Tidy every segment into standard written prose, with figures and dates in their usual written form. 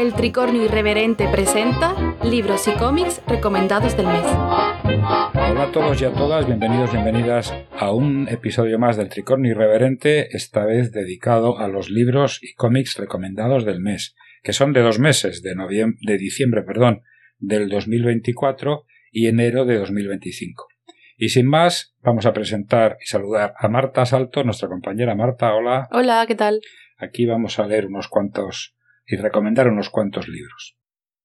El Tricornio Irreverente presenta libros y cómics recomendados del mes. Hola a todos y a todas, bienvenidas a un episodio más del Tricornio Irreverente, esta vez dedicado a los libros y cómics recomendados del mes, que son de 2 meses, de diciembre del 2024 y enero de 2025. Y sin más, vamos a presentar y saludar a Marta Salto, nuestra compañera. Marta, hola. Hola, ¿qué tal? Aquí vamos a leer unos cuantos y recomendar unos cuantos libros.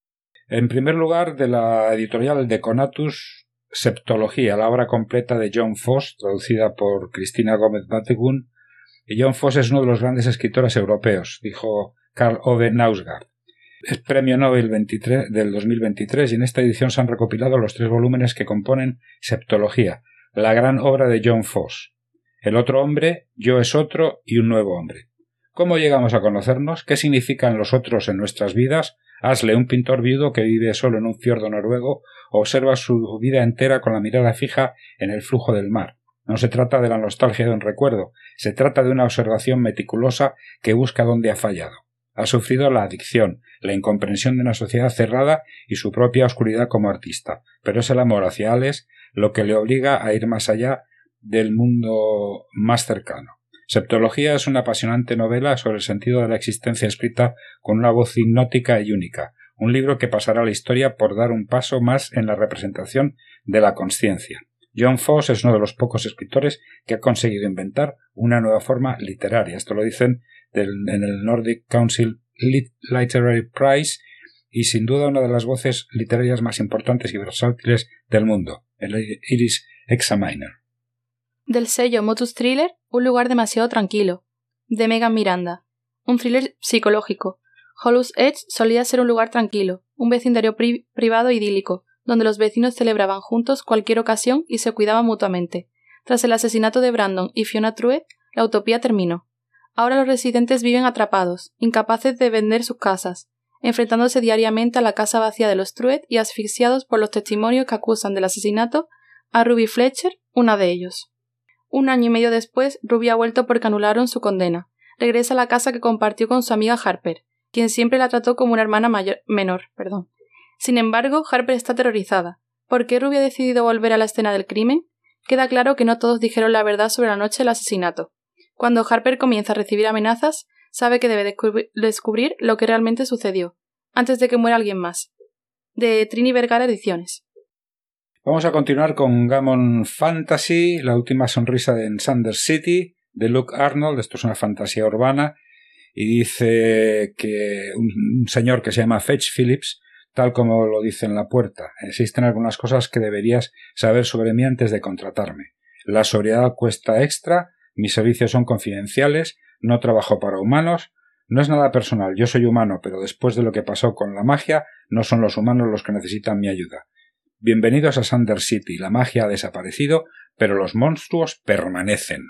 En primer lugar, de la editorial de Conatus, Septología, la obra completa de John Foss, traducida por Cristina Gómez Bategun. Y John Foss es uno de los grandes escritores europeos, dijo Karl Ove Knausgaard. Es premio Nobel del 2023 y en esta edición se han recopilado los 3 volúmenes que componen Septología, la gran obra de John Foss. El otro hombre, Yo es otro y un nuevo hombre. ¿Cómo llegamos a conocernos? ¿Qué significan los otros en nuestras vidas? Asle, un pintor viudo que vive solo en un fiordo noruego, observa su vida entera con la mirada fija en el flujo del mar. No se trata de la nostalgia de un recuerdo, se trata de una observación meticulosa que busca dónde ha fallado. Ha sufrido la adicción, la incomprensión de una sociedad cerrada y su propia oscuridad como artista, pero es el amor hacia Ales lo que le obliga a ir más allá del mundo más cercano. Septología es una apasionante novela sobre el sentido de la existencia escrita con una voz hipnótica y única, un libro que pasará a la historia por dar un paso más en la representación de la consciencia. John Foss es uno de los pocos escritores que ha conseguido inventar una nueva forma literaria. Esto lo dicen en el Nordic Council Literary Prize y sin duda una de las voces literarias más importantes y versátiles del mundo, el Irish Examiner. Del sello Motus Thriller, Un lugar demasiado tranquilo, de Megan Miranda. Un thriller psicológico. Hollow's Edge solía ser un lugar tranquilo, un vecindario privado idílico, donde los vecinos celebraban juntos cualquier ocasión y se cuidaban mutuamente. Tras el asesinato de Brandon y Fiona Truett, la utopía terminó. Ahora los residentes viven atrapados, incapaces de vender sus casas, enfrentándose diariamente a la casa vacía de los Truett y asfixiados por los testimonios que acusan del asesinato a Ruby Fletcher, una de ellos. 1 año y medio después, Ruby ha vuelto porque anularon su condena. Regresa a la casa que compartió con su amiga Harper, quien siempre la trató como una hermana menor. Sin embargo, Harper está aterrorizada. ¿Por qué Ruby ha decidido volver a la escena del crimen? Queda claro que no todos dijeron la verdad sobre la noche del asesinato. Cuando Harper comienza a recibir amenazas, sabe que debe descubrir lo que realmente sucedió, antes de que muera alguien más. De Trini Vergara Ediciones. Vamos a continuar con Gammon Fantasy, La última sonrisa de Sanders City, de Luke Arnold. Esto es una fantasía urbana y dice que un señor que se llama Fetch Phillips, tal como lo dice en la puerta: existen algunas cosas que deberías saber sobre mí antes de contratarme. La sobriedad cuesta extra, mis servicios son confidenciales, no trabajo para humanos, no es nada personal, yo soy humano, pero después de lo que pasó con la magia, no son los humanos los que necesitan mi ayuda. Bienvenidos a Sanders City, la magia ha desaparecido, pero los monstruos permanecen.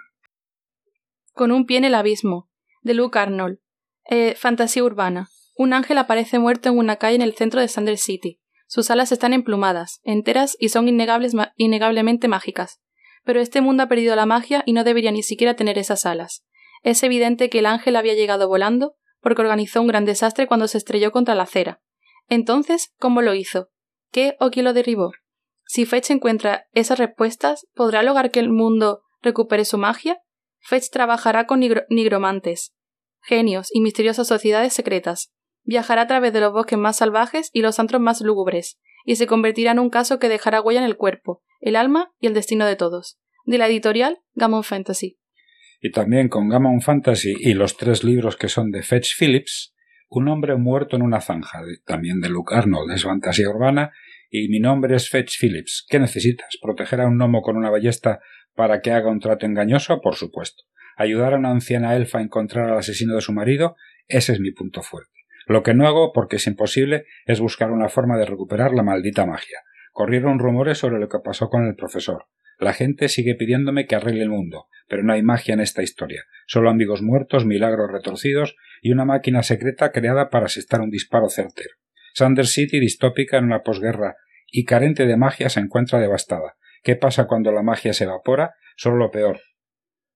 Con un pie en el abismo, de Luke Arnold. Fantasía urbana. Un ángel aparece muerto en una calle en el centro de Sanders City. Sus alas están emplumadas, enteras y son innegablemente mágicas. Pero este mundo ha perdido la magia y no debería ni siquiera tener esas alas. Es evidente que el ángel había llegado volando porque organizó un gran desastre cuando se estrelló contra la acera. Entonces, ¿cómo lo hizo? ¿Qué o quién lo derribó? Si Fetch encuentra esas respuestas, ¿podrá lograr que el mundo recupere su magia? Fetch trabajará con nigromantes, genios y misteriosas sociedades secretas. Viajará a través de los bosques más salvajes y los antros más lúgubres, y se convertirá en un caso que dejará huella en el cuerpo, el alma y el destino de todos. De la editorial Gammon Fantasy. Y también con Gammon Fantasy y los 3 libros que son de Fetch Phillips, Un hombre muerto en una zanja, también de Luke Arnold, es fantasía urbana, y mi nombre es Fetch Phillips. ¿Qué necesitas? ¿Proteger a un gnomo con una ballesta para que haga un trato engañoso? Por supuesto. ¿Ayudar a una anciana elfa a encontrar al asesino de su marido? Ese es mi punto fuerte. Lo que no hago, porque es imposible, es buscar una forma de recuperar la maldita magia. Corrieron rumores sobre lo que pasó con el profesor. La gente sigue pidiéndome que arregle el mundo, pero no hay magia en esta historia. Solo amigos muertos, milagros retorcidos y una máquina secreta creada para asestar un disparo certero. Sanders City, distópica en una posguerra y carente de magia, se encuentra devastada. ¿Qué pasa cuando la magia se evapora? Solo lo peor.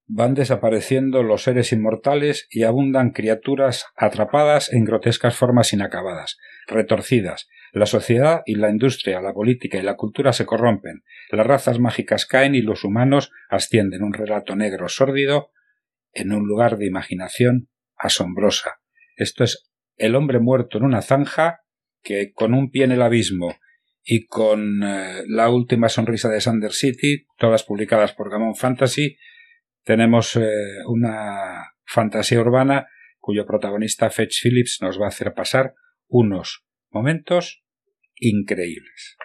van desapareciendo los seres inmortales y abundan criaturas atrapadas en grotescas formas inacabadas, retorcidas. La sociedad y la industria, la política y la cultura se corrompen, las razas mágicas caen y los humanos ascienden. Un relato negro sórdido en un lugar de imaginación asombrosa. Esto es El hombre muerto en una zanja, que con un pie en el abismo y con La última sonrisa de Sander City, todas publicadas por Gammon Fantasy, tenemos una fantasía urbana cuyo protagonista Fetch Phillips nos va a hacer pasar unos momentos increíbles.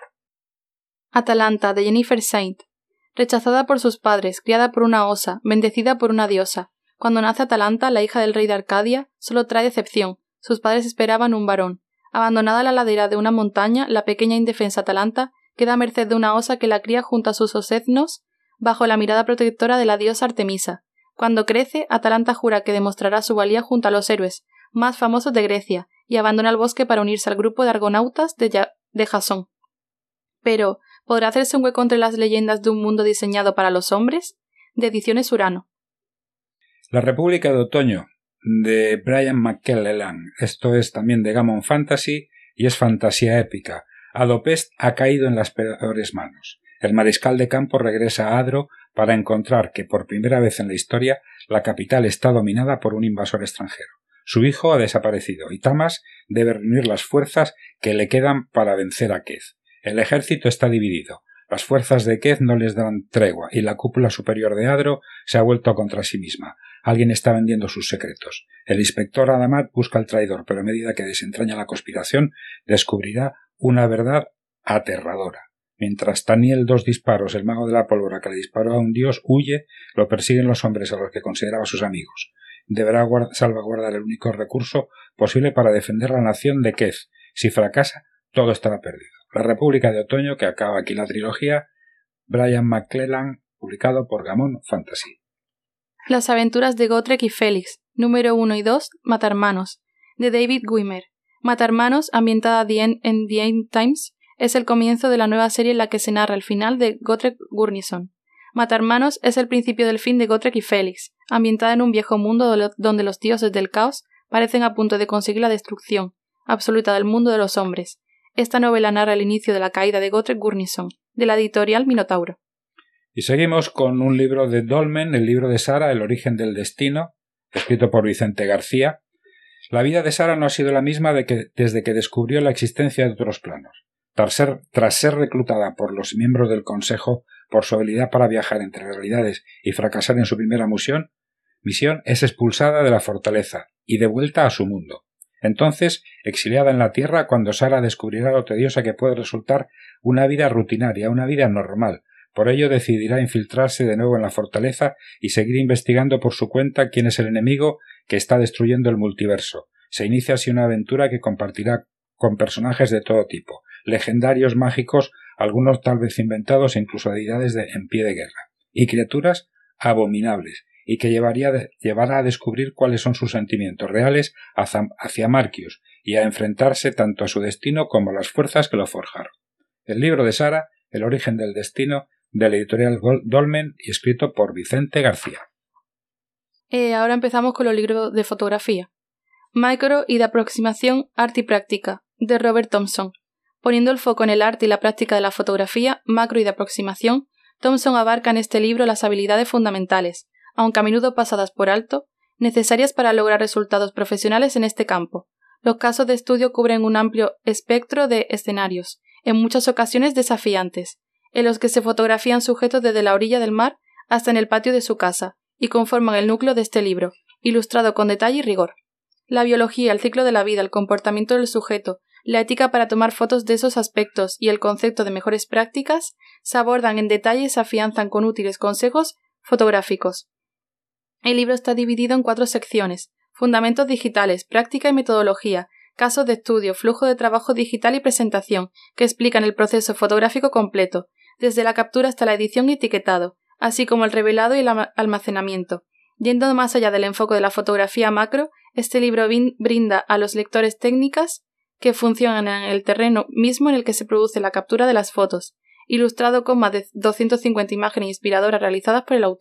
Atalanta, de Jennifer Saint. Rechazada por sus padres, criada por una osa, bendecida por una diosa. Cuando nace Atalanta, la hija del rey de Arcadia, solo trae decepción. Sus padres esperaban un varón. Abandonada a la ladera de una montaña, la pequeña indefensa Atalanta queda a merced de una osa que la cría junto a sus osetnos, bajo la mirada protectora de la diosa Artemisa. Cuando crece, Atalanta jura que demostrará su valía junto a los héroes más famosos de Grecia y abandona el bosque para unirse al grupo de argonautas de Jasón. Pero, ¿podrá hacerse un hueco entre las leyendas de un mundo diseñado para los hombres? De Ediciones Urano. La República de Otoño, de Brian McClellan. Esto es también de Gammon Fantasy y es fantasía épica. Adopest ha caído en las peores manos. El mariscal de campo regresa a Adro para encontrar que por primera vez en la historia la capital está dominada por un invasor extranjero. Su hijo ha desaparecido y Tamas debe reunir las fuerzas que le quedan para vencer a Keth. El ejército está dividido. Las fuerzas de Keth no les dan tregua y la cúpula superior de Adro se ha vuelto contra sí misma. Alguien está vendiendo sus secretos. El inspector Adamat busca al traidor, pero a medida que desentraña la conspiración descubrirá una verdad aterradora. Mientras Taniel dos disparos, el mago de la pólvora que le disparó a un dios, huye, lo persiguen los hombres a los que consideraba sus amigos. Deberá salvaguardar el único recurso posible para defender la nación de Keth. Si fracasa, todo estará perdido. La República de Otoño, que acaba aquí la trilogía, Brian McClellan, publicado por Gammon Fantasy. Las aventuras de Gotrek y Félix, número 1 y 2, Matarmanos, de David Wimmer. Matarmanos, ambientada en The End Times, es el comienzo de la nueva serie en la que se narra el final de Gotrek Gurnison. Matarmanos es el principio del fin de Gotrek y Félix, ambientada en un viejo mundo donde los dioses del caos parecen a punto de conseguir la destrucción absoluta del mundo de los hombres. Esta novela narra el inicio de la caída de Gotrek Gurnison, de la editorial Minotauro. Y seguimos con un libro de Dolmen, el libro de Sara, El origen del destino, escrito por Vicente García. La vida de Sara no ha sido la misma desde que descubrió la existencia de otros planos. Tras ser reclutada por los miembros del Consejo por su habilidad para viajar entre realidades y fracasar en su primera misión, es expulsada de la fortaleza y devuelta a su mundo. Entonces, exiliada en la Tierra, cuando Sara descubrirá lo tediosa que puede resultar una vida rutinaria, una vida normal. Por ello decidirá infiltrarse de nuevo en la fortaleza y seguir investigando por su cuenta quién es el enemigo que está destruyendo el multiverso. Se inicia así una aventura que compartirá con personajes de todo tipo, legendarios, mágicos, algunos tal vez inventados e incluso deidades en pie de guerra, y criaturas abominables, y que llevará a descubrir cuáles son sus sentimientos reales hacia Marcius y a enfrentarse tanto a su destino como a las fuerzas que lo forjaron. El libro de Sara, El origen del destino, de la editorial Dolmen y escrito por Vicente García. Ahora empezamos con los libros de fotografía. Macro y de aproximación, arte y práctica, de Robert Thompson. Poniendo el foco en el arte y la práctica de la fotografía, macro y de aproximación, Thompson abarca en este libro las habilidades fundamentales, aunque a menudo pasadas por alto, necesarias para lograr resultados profesionales en este campo. Los casos de estudio cubren un amplio espectro de escenarios, en muchas ocasiones desafiantes, en los que se fotografían sujetos desde la orilla del mar hasta en el patio de su casa, y conforman el núcleo de este libro, ilustrado con detalle y rigor. La biología, el ciclo de la vida, el comportamiento del sujeto, la ética para tomar fotos de esos aspectos y el concepto de mejores prácticas se abordan en detalle y se afianzan con útiles consejos fotográficos. El libro está dividido en 4 secciones: fundamentos digitales, práctica y metodología, casos de estudio, flujo de trabajo digital y presentación, que explican el proceso fotográfico completo, desde la captura hasta la edición y etiquetado, así como el revelado y el almacenamiento. Yendo más allá del enfoque de la fotografía macro, este libro brinda a los lectores técnicas que funcionan en el terreno mismo en el que se produce la captura de las fotos, ilustrado con más de 250 imágenes inspiradoras realizadas por el autor,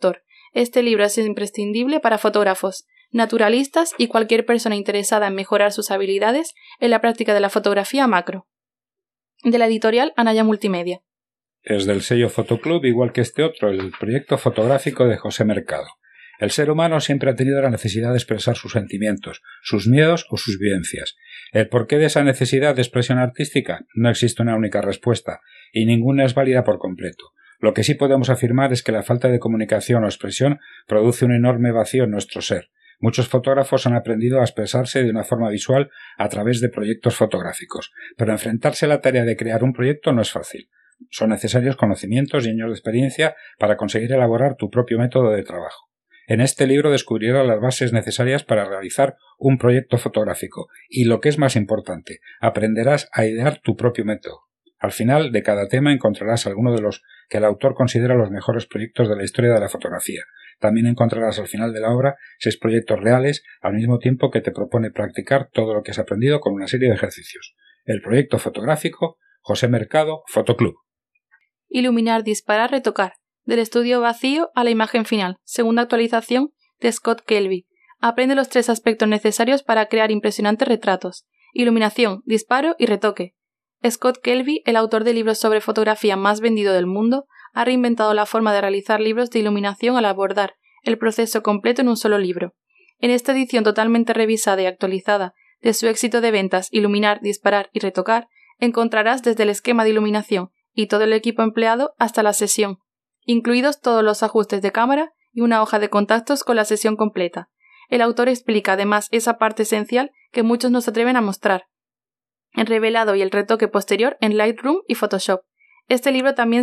Este libro es imprescindible para fotógrafos, naturalistas y cualquier persona interesada en mejorar sus habilidades en la práctica de la fotografía macro. De la editorial Anaya Multimedia. Es del sello Fotoclub, igual que este otro, el proyecto fotográfico de José Mercado. El ser humano siempre ha tenido la necesidad de expresar sus sentimientos, sus miedos o sus vivencias. ¿El porqué de esa necesidad de expresión artística? No existe una única respuesta, y ninguna es válida por completo. Lo que sí podemos afirmar es que la falta de comunicación o expresión produce un enorme vacío en nuestro ser. Muchos fotógrafos han aprendido a expresarse de una forma visual a través de proyectos fotográficos, pero enfrentarse a la tarea de crear un proyecto no es fácil. Son necesarios conocimientos y años de experiencia para conseguir elaborar tu propio método de trabajo. En este libro descubrirás las bases necesarias para realizar un proyecto fotográfico y, lo que es más importante, aprenderás a idear tu propio método. Al final de cada tema encontrarás alguno de los que el autor considera los mejores proyectos de la historia de la fotografía. También encontrarás al final de la obra 6 proyectos reales, al mismo tiempo que te propone practicar todo lo que has aprendido con una serie de ejercicios. El proyecto fotográfico José Mercado, Fotoclub. Iluminar, disparar, retocar. Del estudio vacío a la imagen final. Segunda actualización de Scott Kelby. Aprende los 3 aspectos necesarios para crear impresionantes retratos. Iluminación, disparo y retoque. Scott Kelby, el autor de libros sobre fotografía más vendido del mundo, ha reinventado la forma de realizar libros de iluminación al abordar el proceso completo en un solo libro. En esta edición totalmente revisada y actualizada de su éxito de ventas Iluminar, disparar y retocar, encontrarás desde el esquema de iluminación y todo el equipo empleado hasta la sesión, incluidos todos los ajustes de cámara y una hoja de contactos con la sesión completa. El autor explica además esa parte esencial que muchos no se atreven a mostrar, el revelado y el retoque posterior en Lightroom y Photoshop. Este libro también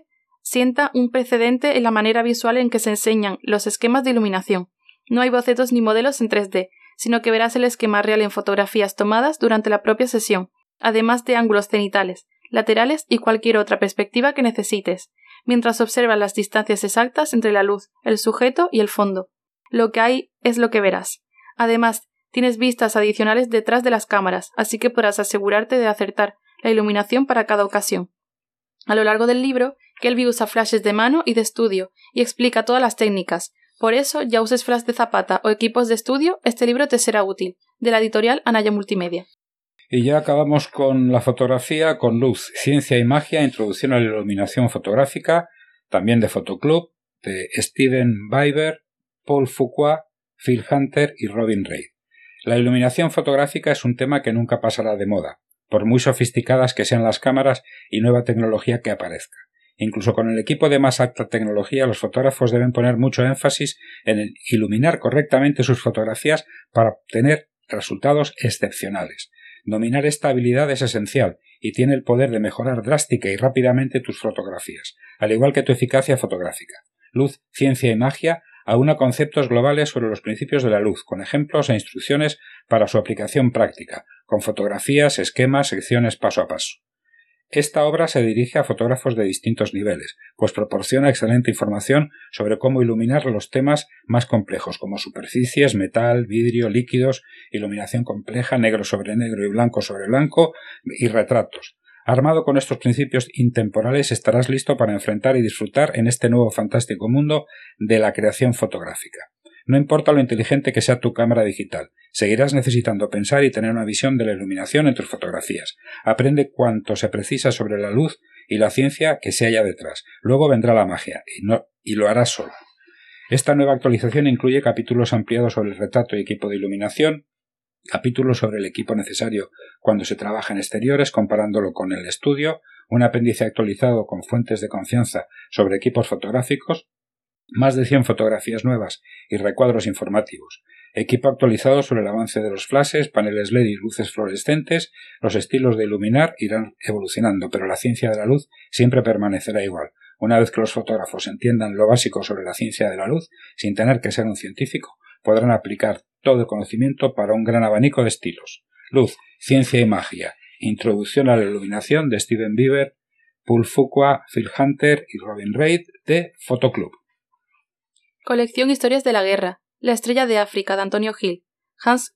sienta un precedente en la manera visual en que se enseñan los esquemas de iluminación. No hay bocetos ni modelos en 3D, sino que verás el esquema real en fotografías tomadas durante la propia sesión, además de ángulos cenitales, laterales y cualquier otra perspectiva que necesites, mientras observas las distancias exactas entre la luz, el sujeto y el fondo. Lo que hay es lo que verás. Además, tienes vistas adicionales detrás de las cámaras, así que podrás asegurarte de acertar la iluminación para cada ocasión. A lo largo del libro, Kelby usa flashes de mano y de estudio y explica todas las técnicas. Por eso, ya uses flash de zapata o equipos de estudio, este libro te será útil. De la editorial Anaya Multimedia. Y ya acabamos con la fotografía con luz, ciencia y magia, introducción a la iluminación fotográfica, también de Fotoclub, de Steven Biber, Paul Fuqua, Phil Hunter y Robin Reid. La iluminación fotográfica es un tema que nunca pasará de moda, por muy sofisticadas que sean las cámaras y nueva tecnología que aparezca. Incluso con el equipo de más alta tecnología, los fotógrafos deben poner mucho énfasis en el iluminar correctamente sus fotografías para obtener resultados excepcionales. Dominar esta habilidad es esencial y tiene el poder de mejorar drástica y rápidamente tus fotografías, al igual que tu eficacia fotográfica. Luz, ciencia y magia aúna conceptos globales sobre los principios de la luz, con ejemplos e instrucciones para su aplicación práctica, con fotografías, esquemas, secciones paso a paso. Esta obra se dirige a fotógrafos de distintos niveles, pues proporciona excelente información sobre cómo iluminar los temas más complejos, como superficies, metal, vidrio, líquidos, iluminación compleja, negro sobre negro y blanco sobre blanco, y retratos. Armado con estos principios intemporales estarás listo para enfrentar y disfrutar en este nuevo fantástico mundo de la creación fotográfica. No importa lo inteligente que sea tu cámara digital, seguirás necesitando pensar y tener una visión de la iluminación en tus fotografías. Aprende cuanto se precisa sobre la luz y la ciencia que se halla detrás. Luego vendrá la magia, y lo harás solo. Esta nueva actualización incluye capítulos ampliados sobre el retrato y equipo de iluminación, capítulos sobre el equipo necesario cuando se trabaja en exteriores comparándolo con el estudio, un apéndice actualizado con fuentes de confianza sobre equipos fotográficos, más de 100 fotografías nuevas y recuadros informativos, equipo actualizado sobre el avance de los flashes, paneles LED y luces fluorescentes. Los estilos de iluminar irán evolucionando, pero la ciencia de la luz siempre permanecerá igual. Una vez que los fotógrafos entiendan lo básico sobre la ciencia de la luz, sin tener que ser un científico, podrán aplicar todo el conocimiento para un gran abanico de estilos. Luz, ciencia y magia. Introducción a la iluminación de Steven Biber, Paul Fuqua, Phil Hunter y Robin Reid de Fotoclub. Colección Historias de la Guerra. La estrella de África, de Antonio Gil. Hans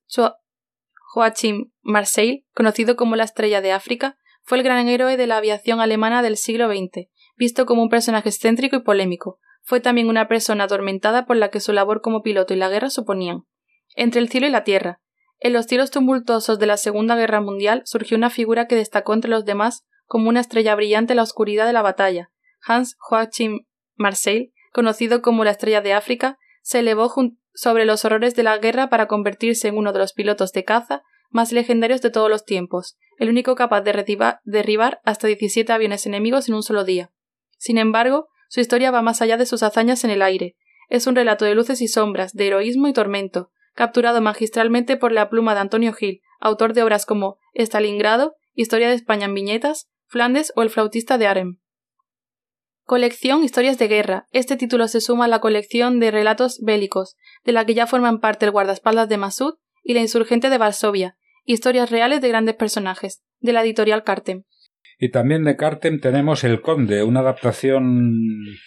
Joachim Marseille, conocido como la estrella de África, fue el gran héroe de la aviación alemana del siglo XX, visto como un personaje excéntrico y polémico. Fue también una persona atormentada por la que su labor como piloto y la guerra suponían. Entre el cielo y la tierra. En los cielos tumultuosos de la Segunda Guerra Mundial surgió una figura que destacó entre los demás como una estrella brillante en la oscuridad de la batalla. Hans Joachim Marseille, conocido como la Estrella de África, se elevó sobre los horrores de la guerra para convertirse en uno de los pilotos de caza más legendarios de todos los tiempos, el único capaz de derribar hasta 17 aviones enemigos en un solo día. Sin embargo, su historia va más allá de sus hazañas en el aire. Es un relato de luces y sombras, de heroísmo y tormento, capturado magistralmente por la pluma de Antonio Gil, autor de obras como Stalingrado, Historia de España en viñetas, Flandes o El flautista de Arem. Colección Historias de guerra. Este título se suma a la colección de relatos bélicos, de la que ya forman parte El guardaespaldas de Masud y La insurgente de Varsovia, historias reales de grandes personajes, de la editorial Cartem. Y también de Cartem tenemos El Conde, una adaptación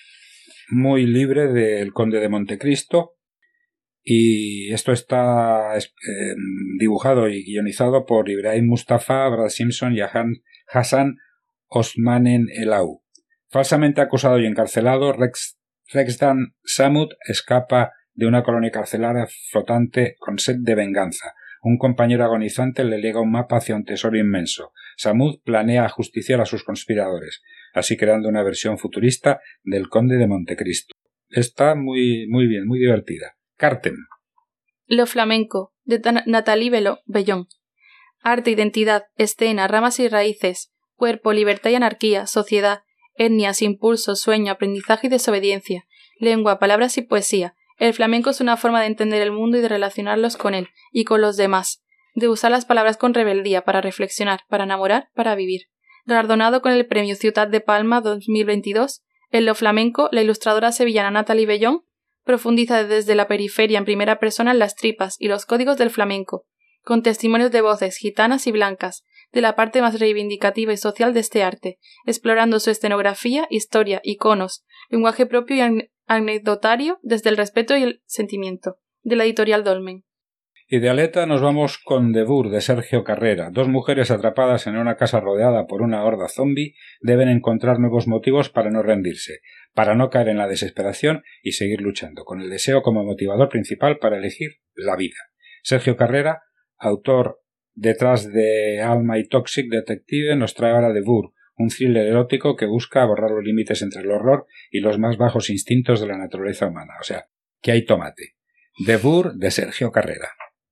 muy libre del Conde de Montecristo, y esto está dibujado y guionizado por Ibrahim Mustafa, Brad Simpson y Hassan Osmanen Elau. Falsamente acusado y encarcelado, Rexdan Samud escapa de una colonia carcelaria flotante con sed de venganza. Un compañero agonizante le lega un mapa hacia un tesoro inmenso. Samud planea ajusticiar a sus conspiradores, así creando una versión futurista del Conde de Montecristo. Está muy bien, muy divertida. Cartem. Lo flamenco, de Nathalie Bellón. Arte, identidad, escena, ramas y raíces, cuerpo, libertad y anarquía, sociedad, etnias, impulsos, sueño, aprendizaje y desobediencia, lengua, palabras y poesía. El flamenco es una forma de entender el mundo y de relacionarlos con él y con los demás, de usar las palabras con rebeldía para reflexionar, para enamorar, para vivir. Galardonado con el premio Ciutat de Palma 2022, en lo flamenco, la ilustradora sevillana Nathalie Bellón profundiza desde la periferia en primera persona en las tripas y los códigos del flamenco, con testimonios de voces gitanas y blancas, de la parte más reivindicativa y social de este arte, explorando su escenografía, historia, iconos, lenguaje propio y anecdotario desde el respeto y el sentimiento, de la editorial Dolmen. Y de Aleta nos vamos con Debur, de Sergio Carrera. Dos mujeres atrapadas en una casa rodeada por una horda zombie deben encontrar nuevos motivos para no rendirse, para no caer en la desesperación y seguir luchando, con el deseo como motivador principal para elegir la vida. Sergio Carrera, autor detrás de Alma y Toxic Detective, nos trae ahora Debur, un thriller erótico que busca borrar los límites entre el horror y los más bajos instintos de la naturaleza humana. O sea, que hay tomate. Debur, de Sergio Carrera.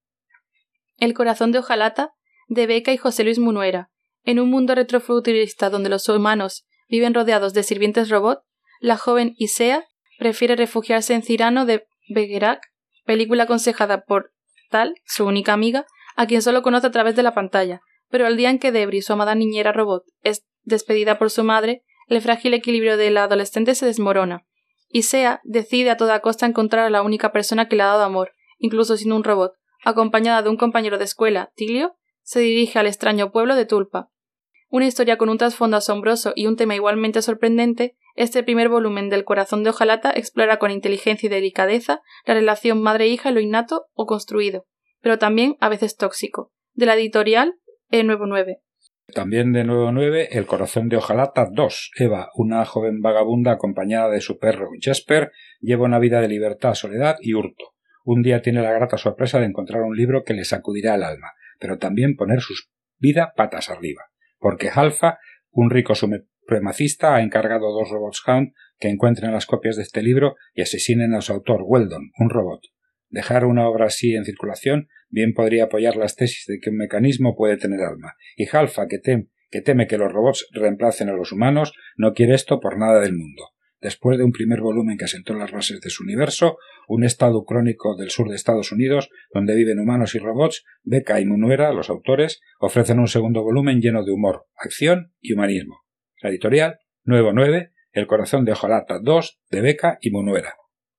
El corazón de hojalata, de Beca y José Luis Munuera. En un mundo retrofuturista donde los humanos viven rodeados de sirvientes robot, la joven Isea prefiere refugiarse en Cyrano de Bergerac, película aconsejada por Tal, su única amiga, a quien solo conoce a través de la pantalla, pero el día en que Debri, su amada niñera robot, es despedida por su madre, el frágil equilibrio de la adolescente se desmorona. Isea decide a toda costa encontrar a la única persona que le ha dado amor, incluso siendo un robot. Acompañada de un compañero de escuela, Tilio, se dirige al extraño pueblo de Tulpa. Una historia con un trasfondo asombroso y un tema igualmente sorprendente, este primer volumen del Corazón de hojalata explora con inteligencia y delicadeza la relación madre-hija y lo innato o construido, pero también a veces tóxico, de la editorial Nuevo 9. También de Nuevo 9, El corazón de hojalata 2. Eva, una joven vagabunda acompañada de su perro Jesper, lleva una vida de libertad, soledad y hurto. Un día tiene la grata sorpresa de encontrar un libro que le sacudirá el alma, pero también poner su vida patas arriba, porque Halfa, un rico supremacista, ha encargado 2 robots Hound que encuentren las copias de este libro y asesinen a su autor, Weldon, un robot. Dejar una obra así en circulación bien podría apoyar las tesis de que un mecanismo puede tener alma, y Halfa, que teme que los robots reemplacen a los humanos, no quiere esto por nada del mundo. Después de un primer volumen que asentó las bases de su universo, un estado crónico del sur de Estados Unidos, donde viven humanos y robots, Beca y Munuera, los autores, ofrecen un segundo volumen lleno de humor, acción y humanismo. La editorial, Nuevo 9, El corazón de hojalata 2, de Beca y Munuera.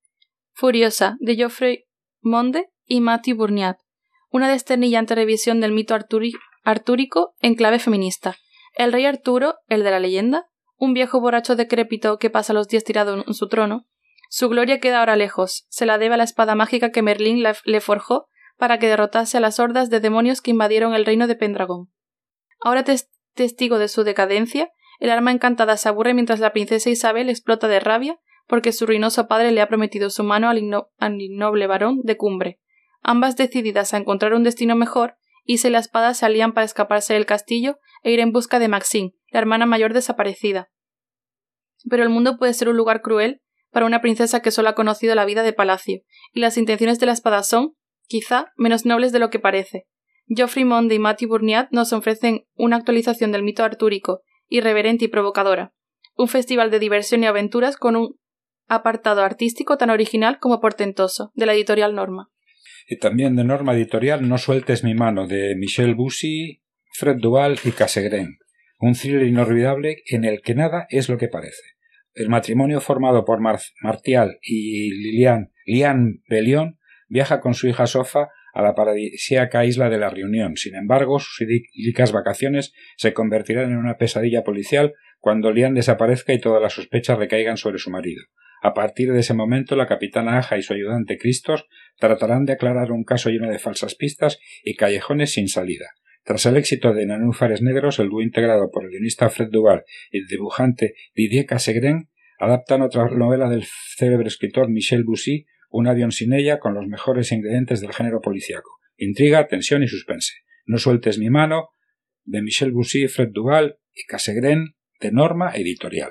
Furiosa, de Geoffrey Monde y Matthew Burniat. Una desternillante revisión del mito artúrico en clave feminista. El rey Arturo, el de la leyenda, un viejo borracho decrépito que pasa los días tirado en su trono. Su gloria queda ahora lejos, se la debe a la espada mágica que Merlín le forjó para que derrotase a las hordas de demonios que invadieron el reino de Pendragón. Ahora testigo de su decadencia, el arma encantada se aburre mientras la princesa Isabel explota de rabia porque su ruinoso padre le ha prometido su mano al innoble varón de Cumbre. Ambas decididas a encontrar un destino mejor, Isa y la espada se alían para escaparse del castillo e ir en busca de Maxine, la hermana mayor desaparecida. Pero el mundo puede ser un lugar cruel para una princesa que solo ha conocido la vida de palacio, y las intenciones de la espada son, quizá, menos nobles de lo que parece. Geoffrey Monde y Matthew Burniat nos ofrecen una actualización del mito artúrico, irreverente y provocadora. Un festival de diversión y aventuras con un apartado artístico tan original como portentoso, de la editorial Norma. Y también de Norma Editorial No sueltes mi mano, de Michel Bussy, Fred Duval y Cassegrain. Un thriller inolvidable en el que nada es lo que parece. El matrimonio formado por Martial y Liane Bellion viaja con su hija Sofa a la paradisíaca isla de la Reunión. Sin embargo, sus idílicas vacaciones se convertirán en una pesadilla policial cuando Liane desaparezca y todas las sospechas recaigan sobre su marido. A partir de ese momento, la capitana Aja y su ayudante Christos tratarán de aclarar un caso lleno de falsas pistas y callejones sin salida. Tras el éxito de Nenúfares Negros, el dúo integrado por el guionista Fred Duval y el dibujante Didier Cassegrain adaptan otra novela del célebre escritor Michel Bussy, Un avión sin ella, con los mejores ingredientes del género policíaco: intriga, tensión y suspense. No sueltes mi mano, de Michel Bussy, Fred Duval y Cassegrain, de Norma Editorial.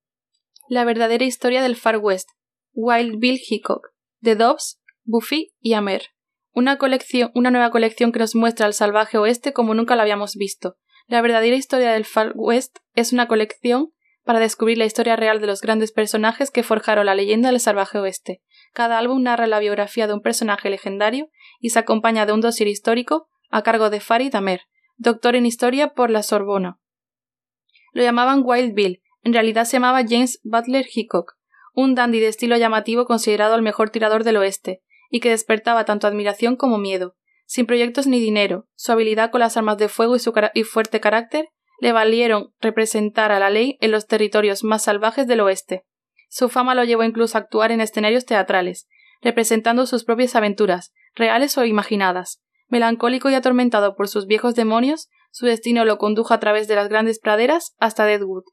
La verdadera historia del Far West, Wild Bill Hickok, de Dobbs, Buffy y Amer. Una nueva colección que nos muestra al salvaje oeste como nunca lo habíamos visto. La verdadera historia del Far West es una colección para descubrir la historia real de los grandes personajes que forjaron la leyenda del salvaje oeste. Cada álbum narra la biografía de un personaje legendario y se acompaña de un dossier histórico a cargo de Farid Amer, doctor en historia por la Sorbona. Lo llamaban Wild Bill, en realidad se llamaba James Butler Hickok, un dandy de estilo llamativo considerado el mejor tirador del oeste, y que despertaba tanto admiración como miedo. Sin proyectos ni dinero, su habilidad con las armas de fuego y fuerte carácter le valieron representar a la ley en los territorios más salvajes del oeste. Su fama lo llevó incluso a actuar en escenarios teatrales, representando sus propias aventuras, reales o imaginadas. Melancólico y atormentado por sus viejos demonios, su destino lo condujo a través de las grandes praderas hasta Deadwood,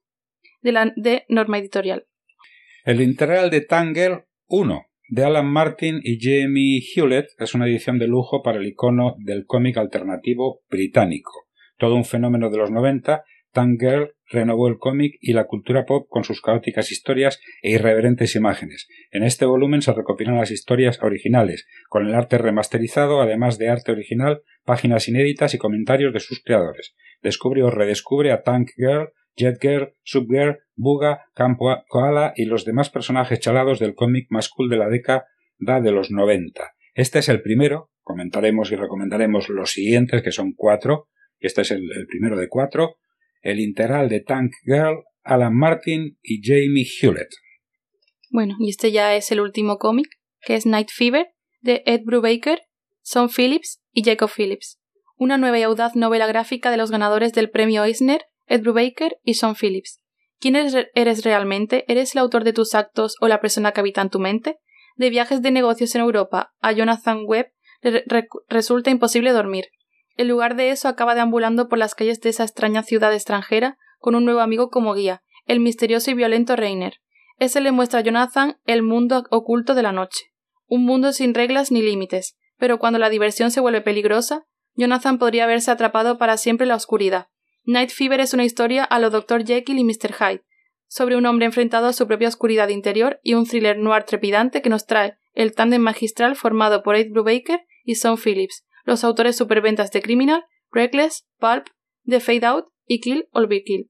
de Norma Editorial. El integral de Tangle 1, de Alan Martin y Jamie Hewlett, es una edición de lujo para el icono del cómic alternativo británico. Todo un fenómeno de los 90, Tangle renovó el cómic y la cultura pop con sus caóticas historias e irreverentes imágenes. En este volumen se recopilan las historias originales, con el arte remasterizado, además de arte original, páginas inéditas y comentarios de sus creadores. Descubre o redescubre a Tank Girl, Jet Girl, Subgirl, Buga, Campo Koala y los demás personajes chalados del cómic más cool de la década de los 90. Este es el primero, comentaremos y recomendaremos los siguientes, que son 4, y este es el primero de 4, el integral de Tank Girl, Alan Martin y Jamie Hewlett. Bueno, y este ya es el último cómic, que es Night Fever, de Ed Brubaker, Sean Phillips y Jacob Phillips. Una nueva y audaz novela gráfica de los ganadores del premio Eisner, Ed Brubaker y Sean Phillips. ¿Quién eres realmente? ¿Eres el autor de tus actos o la persona que habita en tu mente? De viajes de negocios en Europa a Jonathan Webb resulta imposible dormir. En lugar de eso, acaba deambulando por las calles de esa extraña ciudad extranjera con un nuevo amigo como guía, el misterioso y violento Rainer. Ese le muestra a Jonathan el mundo oculto de la noche. Un mundo sin reglas ni límites, pero cuando la diversión se vuelve peligrosa, Jonathan podría verse atrapado para siempre en la oscuridad. Night Fever es una historia a lo Dr. Jekyll y Mr. Hyde, sobre un hombre enfrentado a su propia oscuridad interior y un thriller noir trepidante que nos trae el tándem magistral formado por Ed Brubaker y Sean Phillips, los autores superventas de Criminal, Reckless, Pulp, The Fade Out y Kill or Be Killed,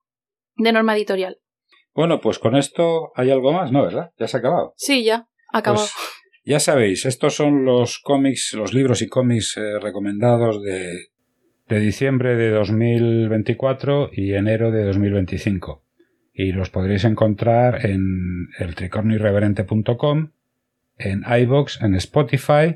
de Norma Editorial. Bueno, pues con esto hay algo más, ¿no? ¿Verdad? ¿Ya se ha acabado? Sí, ya, acabado. Pues ya sabéis, estos son los cómics, los libros y cómics recomendados de diciembre de 2024 y enero de 2025. Y los podréis encontrar en eltricornioirreverente.com, en iVoox, en Spotify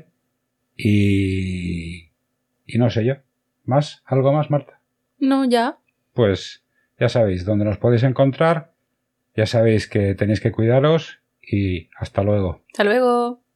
y no sé yo. ¿Más? ¿Algo más, Marta? No, ya. Pues ya sabéis dónde nos podéis encontrar, ya sabéis que tenéis que cuidaros y hasta luego. Hasta luego.